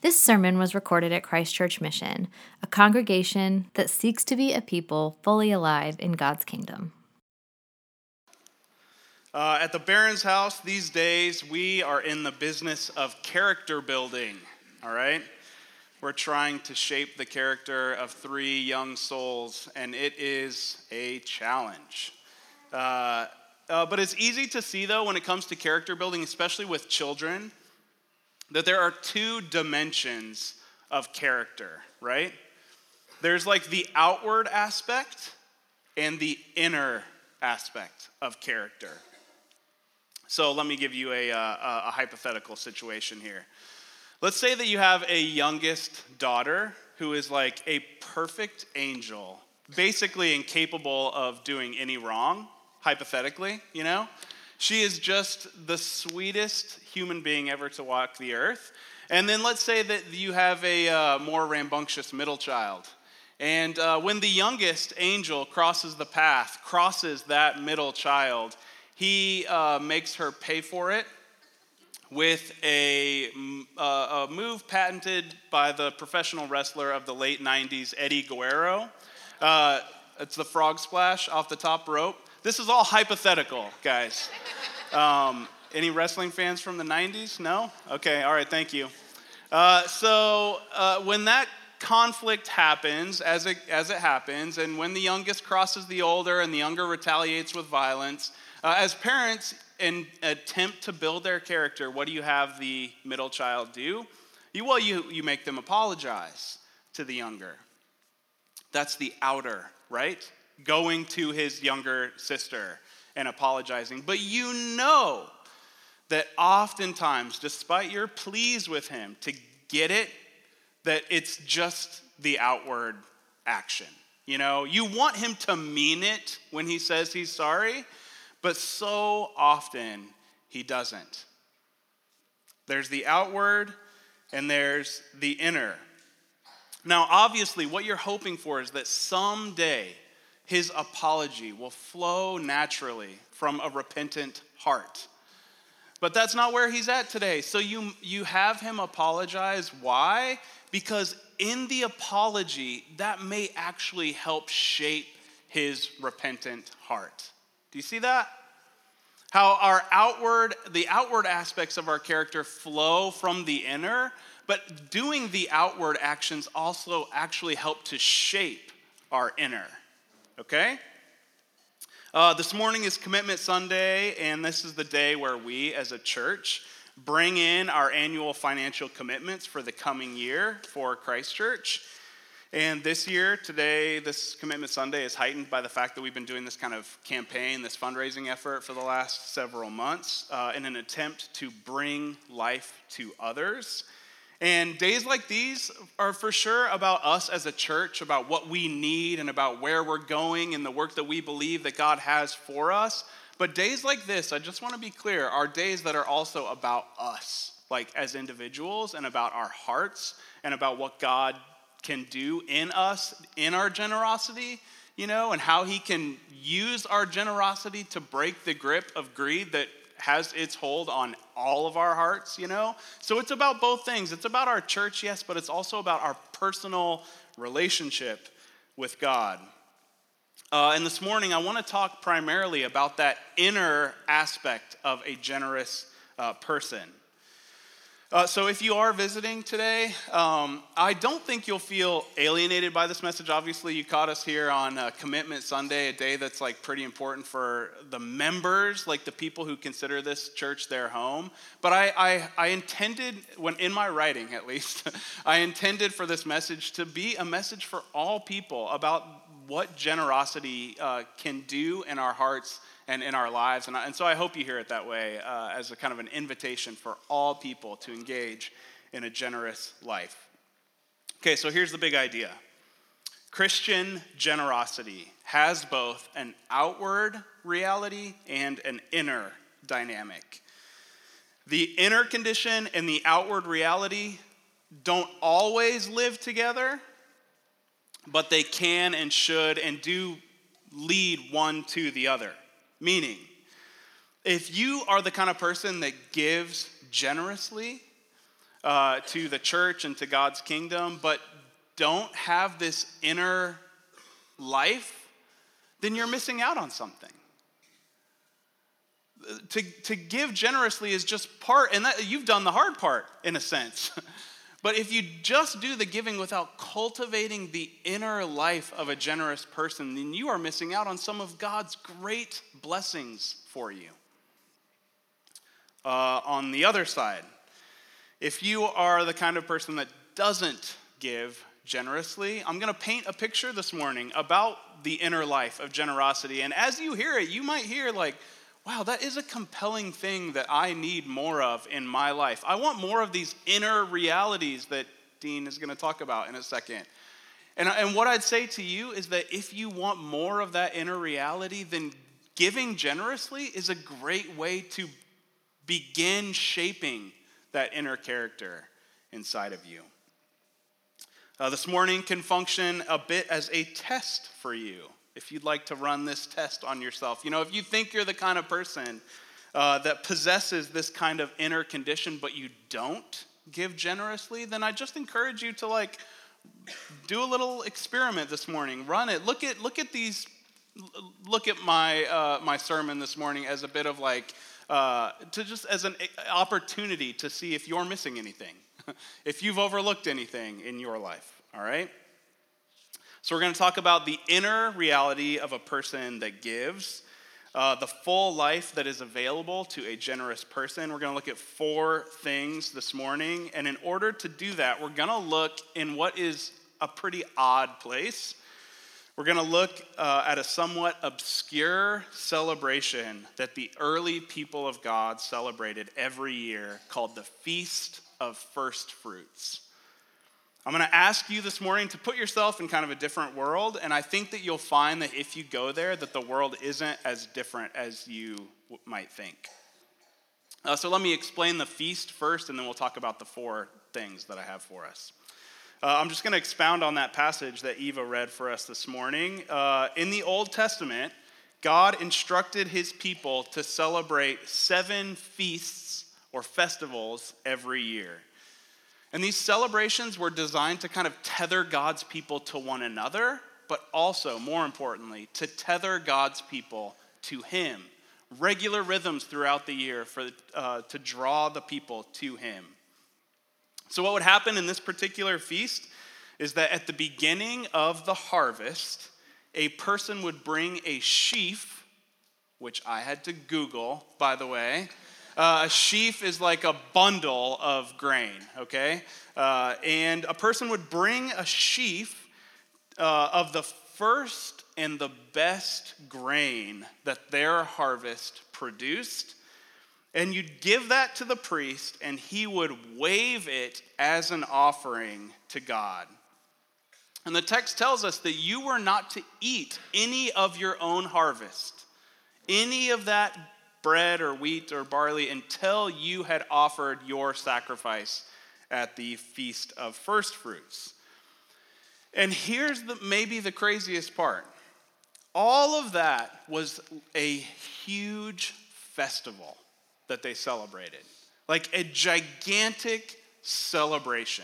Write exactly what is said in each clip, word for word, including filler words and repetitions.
This sermon was recorded at Christ Church Mission, a congregation that seeks to be a people fully alive in God's kingdom. Uh, at the Barron's house these days, we are in the business of character building, all right? We're trying to shape the character of three young souls, and it is a challenge. Uh, uh, but it's easy to see, though, when it comes to character building, especially with children, that there are two dimensions of character, right? There's like the outward aspect and the inner aspect of character. So let me give you a, a, a hypothetical situation here. Let's say that you have a youngest daughter who is like a perfect angel, basically incapable of doing any wrong, hypothetically, you know? She is just the sweetest human being ever to walk the earth. And then let's say that you have a uh, more rambunctious middle child. And uh, when the youngest angel crosses the path, crosses that middle child, he uh, makes her pay for it with a, uh, a move patented by the professional wrestler of the late nineties, Eddie Guerrero. Uh, it's the frog splash off the top rope. This is all hypothetical, guys. Um, any wrestling fans from the nineties? No? Okay, all right, thank you. Uh, so uh, when that conflict happens, as it, as it happens, and when the youngest crosses the older and the younger retaliates with violence, uh, as parents in attempt to build their character, what do you have the middle child do? You, well, you, you make them apologize to the younger. That's the outer, right? Going to his younger sister and apologizing. But you know that oftentimes, despite your pleas with him to get it, that it's just the outward action. You know, you want him to mean it when he says he's sorry, but so often he doesn't. There's the outward and there's the inner. Now, obviously, what you're hoping for is that someday his apology will flow naturally from a repentant heart. But that's not where he's at today. So you, you have him apologize. Why? Because in the apology, that may actually help shape his repentant heart. Do you see that? How our outward, the outward aspects of our character flow from the inner, but doing the outward actions also actually help to shape our inner. Okay? Uh, this morning is Commitment Sunday, and this is the day where we, as a church, bring in our annual financial commitments for the coming year for Christ Church. And this year, today, this Commitment Sunday is heightened by the fact that we've been doing this kind of campaign, this fundraising effort for the last several months uh, in an attempt to bring life to others. And days like these are for sure about us as a church, about what we need and about where we're going and the work that we believe that God has for us. But days like this, I just want to be clear, are days that are also about us, like as individuals, and about our hearts and about what God can do in us, in our generosity, you know, and how he can use our generosity to break the grip of greed that has its hold on all of our hearts, you know? So it's about both things. It's about our church, yes, but it's also about our personal relationship with God. Uh, and this morning, I want to talk primarily about that inner aspect of a generous uh, person. Uh, so if you are visiting today, um, I don't think you'll feel alienated by this message. Obviously, you caught us here on uh, Commitment Sunday, a day that's like pretty important for the members, like the people who consider this church their home. But I, I, I intended, when in my writing at least, I intended for this message to be a message for all people about what generosity uh, can do in our hearts and in our lives. And, I, and so I hope you hear it that way uh, as a kind of an invitation for all people to engage in a generous life. Okay, so here's the big idea. Christian generosity has both an outward reality and an inner dynamic. The inner condition and the outward reality don't always live together, but they can and should and do lead one to the other. Meaning, if you are the kind of person that gives generously, uh, to the church and to God's kingdom, but don't have this inner life, then you're missing out on something. To, to give generously is just part, and that, you've done the hard part in a sense. But if you just do the giving without cultivating the inner life of a generous person, then you are missing out on some of God's great blessings for you. Uh, on the other side, if you are the kind of person that doesn't give generously, I'm going to paint a picture this morning about the inner life of generosity. And as you hear it, you might hear like, wow, that is a compelling thing that I need more of in my life. I want more of these inner realities that Dean is going to talk about in a second. And, and what I'd say to you is that if you want more of that inner reality, then giving generously is a great way to begin shaping that inner character inside of you. Uh, this morning can function a bit as a test for you. If you'd like to run this test on yourself. You know, if you think you're the kind of person uh, that possesses this kind of inner condition, but you don't give generously, then I just encourage you to like do a little experiment this morning. Run it. Look at look at these. Look at my uh, my sermon this morning as a bit of like uh, to just as an opportunity to see if you're missing anything, if you've overlooked anything in your life. All right. So we're going to talk about the inner reality of a person that gives, uh, the full life that is available to a generous person. We're going to look at four things this morning. And in order to do that, we're going to look in what is a pretty odd place. We're going to look uh, at a somewhat obscure celebration that the early people of God celebrated every year called the Feast of First Fruits. I'm going to ask you this morning to put yourself in kind of a different world, and I think that you'll find that if you go there, that the world isn't as different as you w- might think. Uh, so let me explain the feast first, and then we'll talk about the four things that I have for us. Uh, I'm just going to expound on that passage that Eva read for us this morning. Uh, in the Old Testament, God instructed his people to celebrate seven feasts or festivals every year. And these celebrations were designed to kind of tether God's people to one another, but also, more importantly, to tether God's people to him. Regular rhythms throughout the year for uh, to draw the people to him. So what would happen in this particular feast is that at the beginning of the harvest, a person would bring a sheaf, which I had to Google, by the way. Uh, a sheaf is like a bundle of grain, okay? Uh, and a person would bring a sheaf uh, of the first and the best grain that their harvest produced, and you'd give that to the priest, and he would wave it as an offering to God. And the text tells us that you were not to eat any of your own harvest, any of that bread or wheat or barley until you had offered your sacrifice at the Feast of First Fruits. And here's the maybe the craziest part. All of that was a huge festival that they celebrated. Like a gigantic celebration.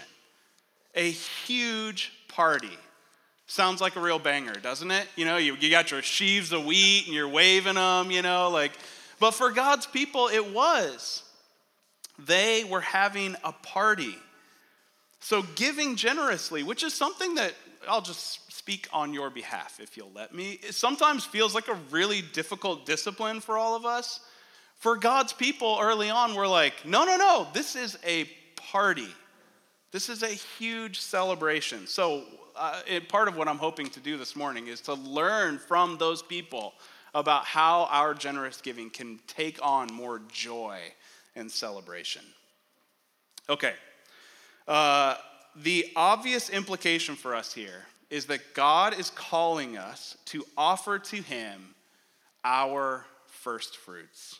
A huge party. Sounds like a real banger, doesn't it? You know, you, you got your sheaves of wheat and you're waving them, you know, like. But for God's people, it was. They were having a party. So giving generously, which is something that I'll just speak on your behalf if you'll let me, it sometimes feels like a really difficult discipline for all of us. For God's people early on, we're like, no, no, no, this is a party. This is a huge celebration. So uh, it, part of what I'm hoping to do this morning is to learn from those people about how our generous giving can take on more joy and celebration. Okay. Uh, the obvious implication for us here is that God is calling us to offer to him our first fruits.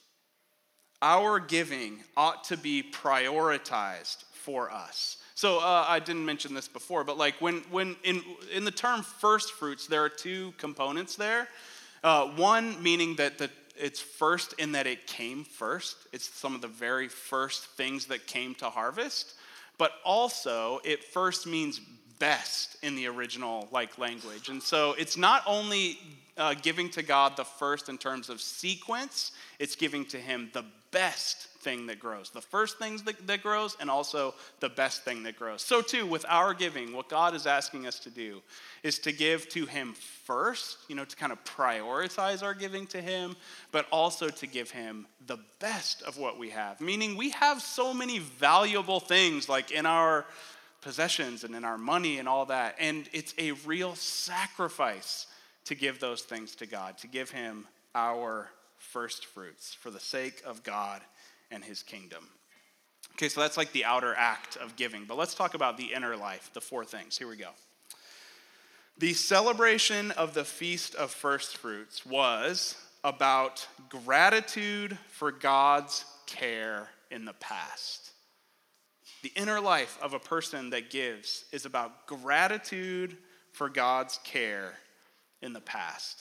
Our giving ought to be prioritized for us. So uh, I didn't mention this before, but like when when in in the term first fruits, there are two components there. Uh, one meaning that the, it's first in that it came first. It's some of the very first things that came to harvest. but also it first means best in the original like language. And so it's not only uh, giving to God the first in terms of sequence, it's giving to him the best thing that grows. The first thing that, that grows, and also the best thing that grows. So too, with our giving, what God is asking us to do is to give to him first, you know, to kind of prioritize our giving to him, but also to give him the best of what we have. Meaning we have so many valuable things like in our possessions and in our money and all that. And it's a real sacrifice to give those things to God, to give him our first fruits for the sake of God and his kingdom. Okay, so that's like the outer act of giving. But let's talk about the inner life, the four things. Here we go. The celebration of the Feast of First Fruits was about gratitude for God's care in the past. The inner life of a person that gives is about gratitude for God's care in the past.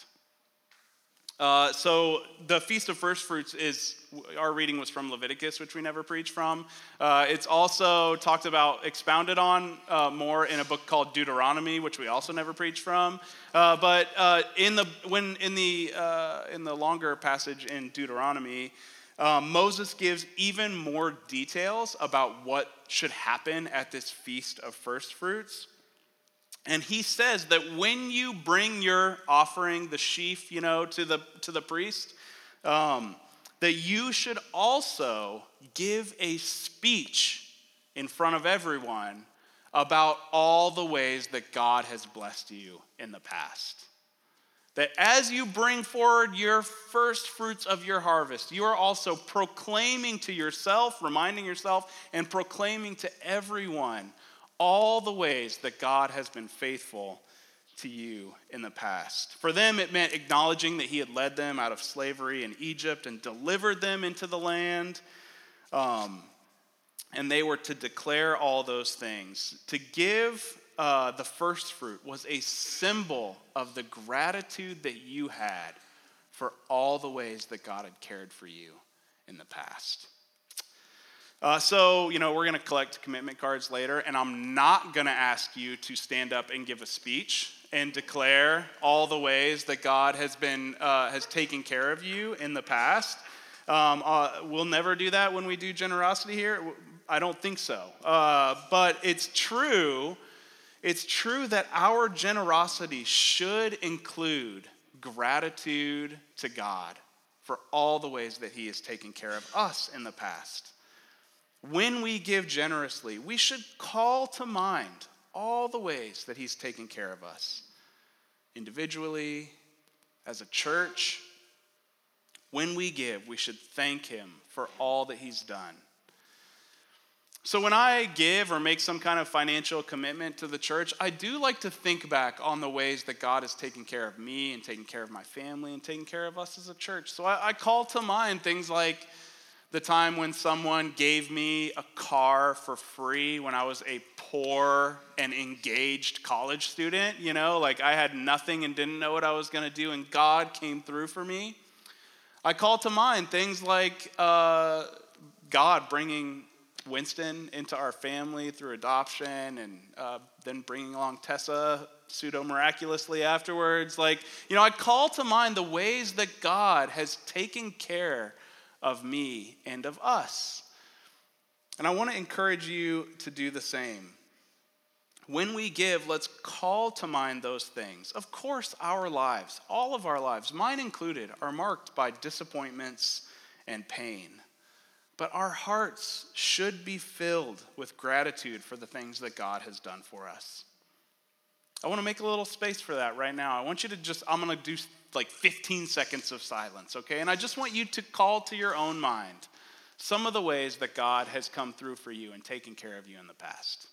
Uh, so the Feast of First Fruits is, our reading was from Leviticus, which we never preached from. Uh, it's also talked about, expounded on uh, more in a book called Deuteronomy, which we also never preached from. Uh, but uh, in the when in the uh, in the longer passage in Deuteronomy, uh, Moses gives even more details about what should happen at this Feast of First Fruits. And he says that when you bring your offering, the sheaf, you know, to the to the priest, um, that you should also give a speech in front of everyone about all the ways that God has blessed you in the past. That as you bring forward your first fruits of your harvest, you are also proclaiming to yourself, reminding yourself, and proclaiming to everyone all the ways that God has been faithful to you in the past. For them, it meant acknowledging that he had led them out of slavery in Egypt and delivered them into the land. Um, and they were to declare all those things. To give uh, the first fruit was a symbol of the gratitude that you had for all the ways that God had cared for you in the past. Uh, so, you know, we're going to collect commitment cards later, and I'm not going to ask you to stand up and give a speech and declare all the ways that God has been, uh, has taken care of you in the past. Um, uh, we'll never do that when we do generosity here. I don't think so. Uh, but it's true, it's true that our generosity should include gratitude to God for all the ways that he has taken care of us in the past. When we give generously, we should call to mind all the ways that he's taken care of us, individually, as a church. When we give, we should thank him for all that he's done. So when I give or make some kind of financial commitment to the church, I do like to think back on the ways that God has taken care of me and taken care of my family and taken care of us as a church. So I, I call to mind things like the time when someone gave me a car for free when I was a poor and engaged college student, you know, like I had nothing and didn't know what I was going to do, and God came through for me. I call to mind things like uh, God bringing Winston into our family through adoption, and uh, then bringing along Tessa pseudo-miraculously afterwards. Like, you know, I call to mind the ways that God has taken care of me and of us. And I want to encourage you to do the same. When we give, let's call to mind those things. Of course, our lives, all of our lives, mine included, are marked by disappointments and pain. But our hearts should be filled with gratitude for the things that God has done for us. I want to make a little space for that right now. I want you to just, I'm going to do like fifteen seconds of silence, okay? And I just want you to call to your own mind some of the ways that God has come through for you and taken care of you in the past.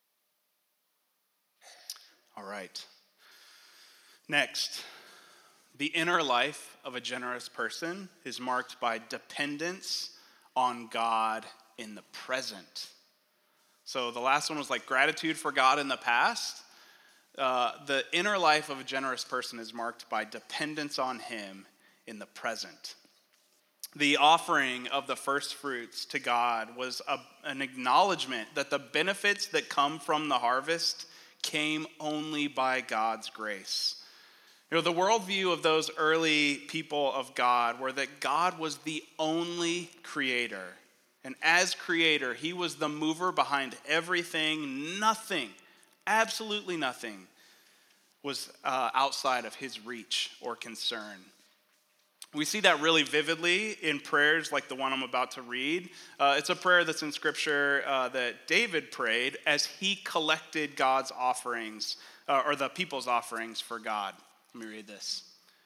All right. Next, The inner life of a generous person is marked by dependence on God in the present. So the last one was like gratitude for God in the past. Uh, the inner life of a generous person is marked by dependence on him in the present. The offering of the first fruits to God was a, an acknowledgement that the benefits that come from the harvest came only by God's grace. You know, the worldview of those early people of God were that God was the only creator. And as creator, he was the mover behind everything. Nothing, absolutely nothing, was uh, outside of his reach or concern. We see that really vividly in prayers like the one I'm about to read. Uh, it's a prayer that's in Scripture uh, that David prayed as he collected God's offerings, uh, or the people's offerings for God. Let me read this.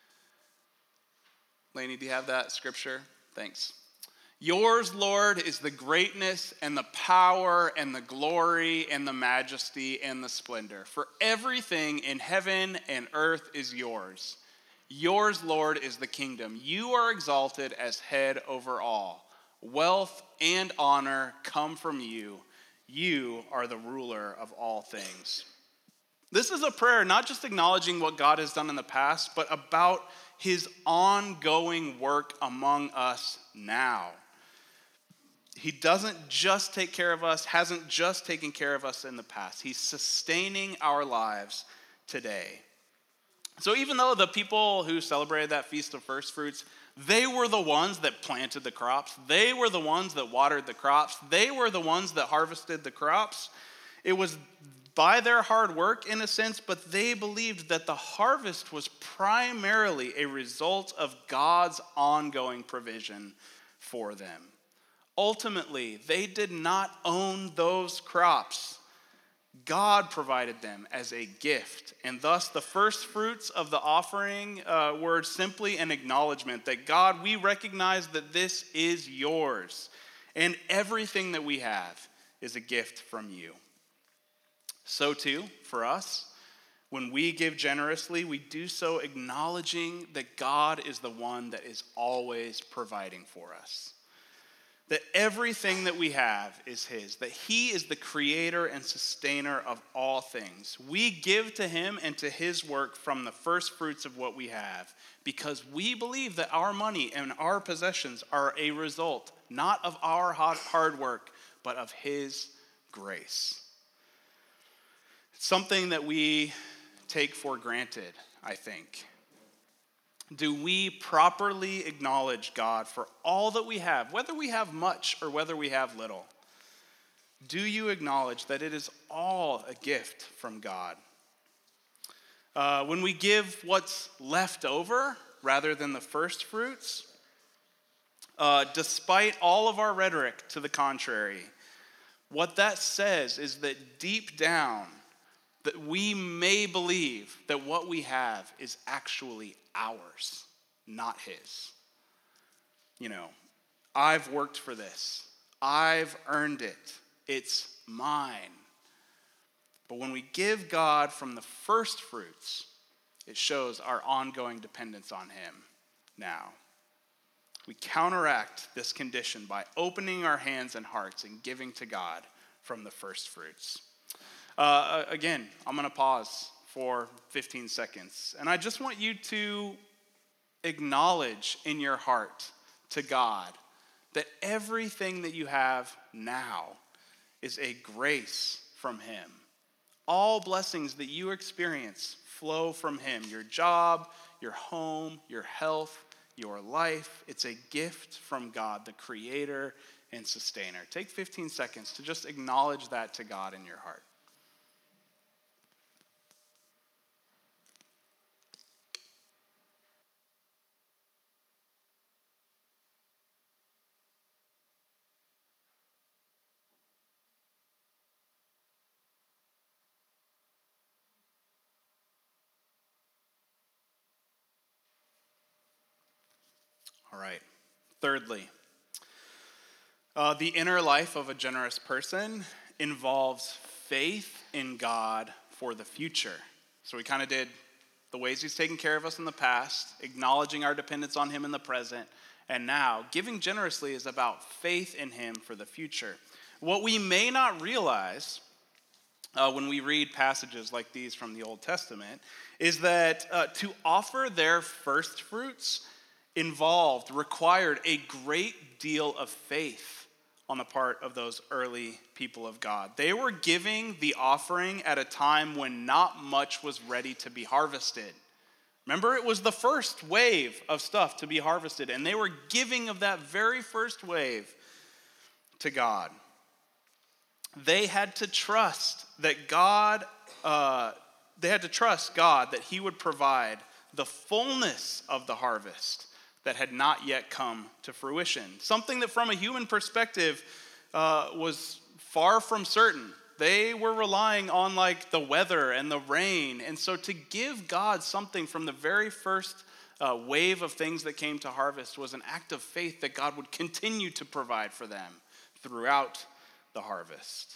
Lainey, do you have that Scripture? Thanks. Yours, Lord, is the greatness and the power and the glory and the majesty and the splendor. For everything in heaven and earth is yours. Yours, Lord, is the kingdom. You are exalted as head over all. Wealth and honor come from you. You are the ruler of all things. This is a prayer not just acknowledging what God has done in the past, but about his ongoing work among us now. He doesn't just take care of us, hasn't just taken care of us in the past. He's sustaining our lives today. So even though the people who celebrated that Feast of First Fruits, they were the ones that planted the crops, they were the ones that watered the crops, they were the ones that harvested the crops, it was by their hard work in a sense, but they believed that the harvest was primarily a result of God's ongoing provision for them. Ultimately, they did not own those crops. God provided them as a gift, and thus the first fruits of the offering uh, were simply an acknowledgement that God, we recognize that this is yours, and everything that we have is a gift from you. So too, for us, when we give generously, we do so acknowledging that God is the one that is always providing for us. That everything that we have is his, that he is the creator and sustainer of all things. We give to him and to his work from the first fruits of what we have because we believe that our money and our possessions are a result, not of our hard work, but of his grace. It's something that we take for granted, I think. Do we properly acknowledge God for all that we have, whether we have much or whether we have little? Do you acknowledge that it is all a gift from God? Uh, when we give what's left over rather than the first fruits, uh, despite all of our rhetoric to the contrary, what that says is that deep down, that we may believe that what we have is actually ours, not his. You know, I've worked for this. I've earned it. It's mine. But when we give God from the first fruits, it shows our ongoing dependence on him now. We counteract this condition by opening our hands and hearts and giving to God from the first fruits. Uh, again, I'm going to pause for fifteen seconds. And I just want you to acknowledge in your heart to God that everything that you have now is a grace from him. All blessings that you experience flow from him. Your job, your home, your health, your life. It's a gift from God, the creator and sustainer. Take fifteen seconds to just acknowledge that to God in your heart. All right. Thirdly, uh, the inner life of a generous person involves faith in God for the future. So we kind of did the ways he's taken care of us in the past, acknowledging our dependence on him in the present, and now giving generously is about faith in him for the future. What we may not realize uh, when we read passages like these from the Old Testament is that uh, to offer their first fruits involved, required a great deal of faith on the part of those early people of God. They were giving the offering at a time when not much was ready to be harvested. Remember, it was the first wave of stuff to be harvested, and they were giving of that very first wave to God. They had to trust that God, uh, they had to trust God that he would provide the fullness of the harvest that had not yet come to fruition. Something that from a human perspective uh, was far from certain. They were relying on like the weather and the rain. And so to give God something from the very first uh, wave of things that came to harvest was an act of faith that God would continue to provide for them throughout the harvest.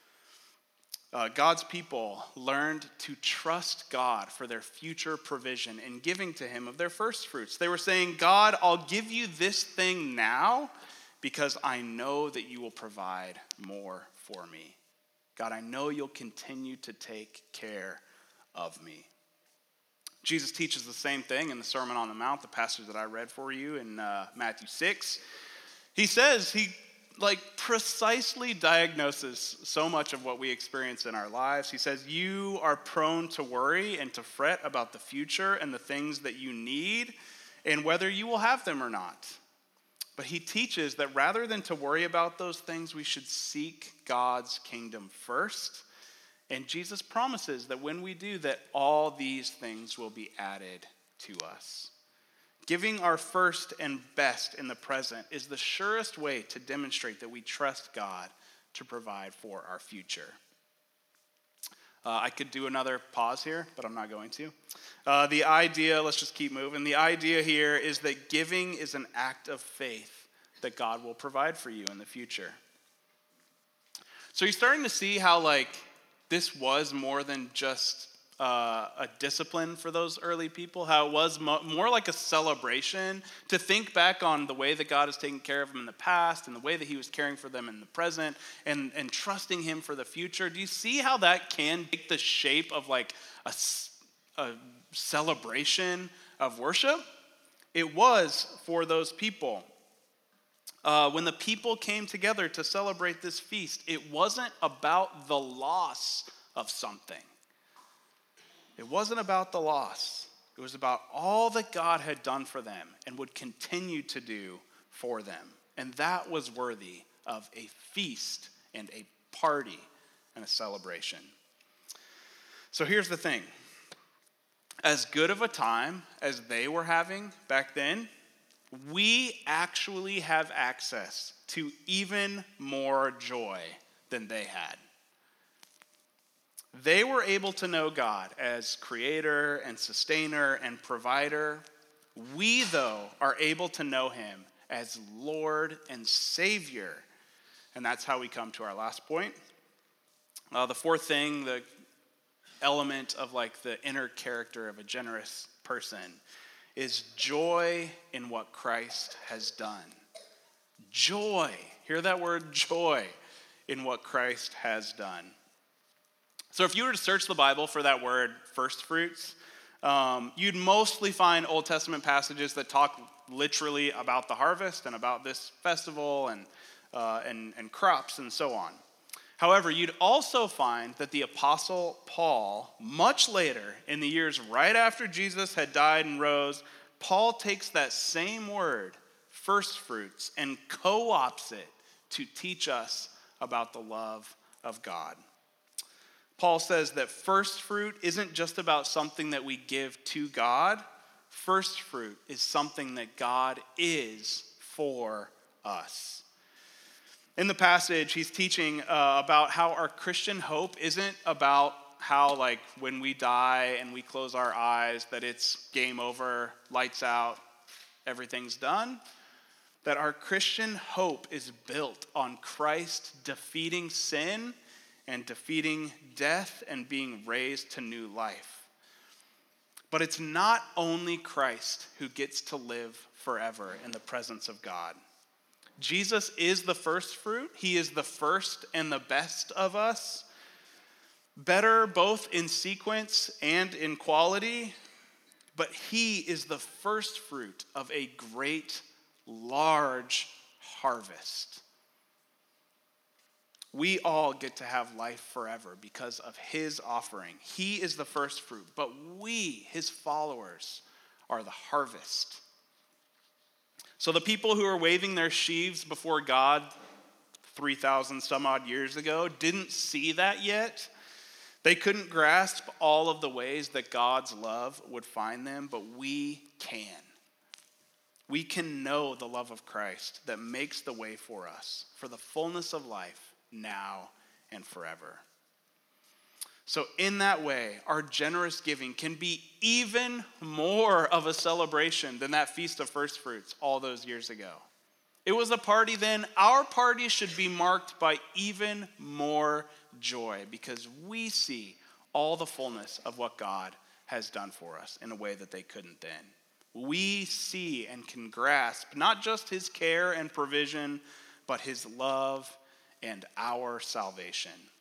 Uh, God's people learned to trust God for their future provision in giving to him of their first fruits. They were saying, God, I'll give you this thing now because I know that you will provide more for me. God, I know you'll continue to take care of me. Jesus teaches the same thing in the Sermon on the Mount, the passage that I read for you in uh, Matthew six. He says, he like precisely diagnoses so much of what we experience in our lives. He says, you are prone to worry and to fret about the future and the things that you need and whether you will have them or not. But he teaches that rather than to worry about those things, we should seek God's kingdom first. And Jesus promises that when we do that, all these things will be added to us. Giving our first and best in the present is the surest way to demonstrate that we trust God to provide for our future. Uh, I could do another pause here, but I'm not going to. Uh, the idea, let's just keep moving. The idea here is that giving is an act of faith that God will provide for you in the future. So you're starting to see how like this was more than just Uh, a discipline for those early people, how it was mo- more like a celebration to think back on the way that God has taken care of them in the past and the way that he was caring for them in the present and, and trusting him for the future. Do you see how that can take the shape of like a, a celebration of worship? It was for those people. Uh, when the people came together to celebrate this feast, it wasn't about the loss of something. It wasn't about the loss. It was about all that God had done for them and would continue to do for them. And that was worthy of a feast and a party and a celebration. So here's the thing. As good of a time as they were having back then, we actually have access to even more joy than they had. They were able to know God as creator and sustainer and provider. We, though, are able to know him as Lord and Savior. And that's how we come to our last point. Uh, the fourth thing, the element of like the inner character of a generous person is joy in what Christ has done. Joy. Hear that word, joy, in what Christ has done. So if you were to search the Bible for that word, first fruits, um, you'd mostly find Old Testament passages that talk literally about the harvest and about this festival and, uh, and, and crops and so on. However, you'd also find that the Apostle Paul, much later, in the years right after Jesus had died and rose, Paul takes that same word, first fruits, and co-opts it to teach us about the love of God. Paul says that first fruit isn't just about something that we give to God. First fruit is something that God is for us. In the passage, he's teaching uh, about how our Christian hope isn't about how, like, when we die and we close our eyes, that it's game over, lights out, everything's done. That our Christian hope is built on Christ defeating sin and defeating death and being raised to new life. But it's not only Christ who gets to live forever in the presence of God. Jesus is the first fruit. He is the first and the best of us. Better both in sequence and in quality. But he is the first fruit of a great, large harvest. We all get to have life forever because of his offering. He is the first fruit, but we, his followers, are the harvest. So the people who are waving their sheaves before God three thousand some odd years ago didn't see that yet. They couldn't grasp all of the ways that God's love would find them, but we can. We can know the love of Christ that makes the way for us, for the fullness of life, now and forever. So in that way, our generous giving can be even more of a celebration than that Feast of First Fruits all those years ago. It was a party then. Our party should be marked by even more joy because we see all the fullness of what God has done for us in a way that they couldn't then. We see and can grasp not just his care and provision, but his love and our salvation.